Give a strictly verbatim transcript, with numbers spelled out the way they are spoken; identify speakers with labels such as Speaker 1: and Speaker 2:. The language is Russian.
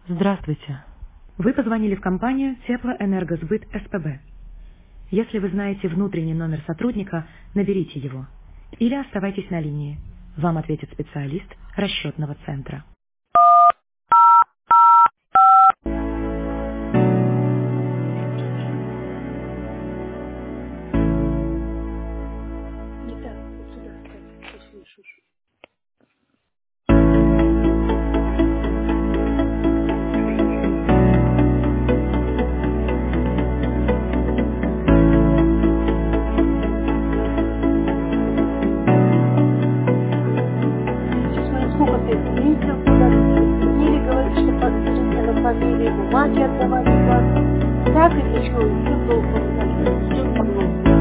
Speaker 1: Здравствуйте. Вы позвонили в компанию Теплоэнергосбыт СПБ. Если вы знаете внутренний номер сотрудника, наберите его. Или оставайтесь на линии. Вам ответит специалист расчетного центра.
Speaker 2: Не так, вот сюда, кстати, ты слышишь. Сейчас мы сколько ты ездил куда-то, или говорит, что подписывали на фамилии, бумаги отдавали в банк. Так или что, все толком, все помню.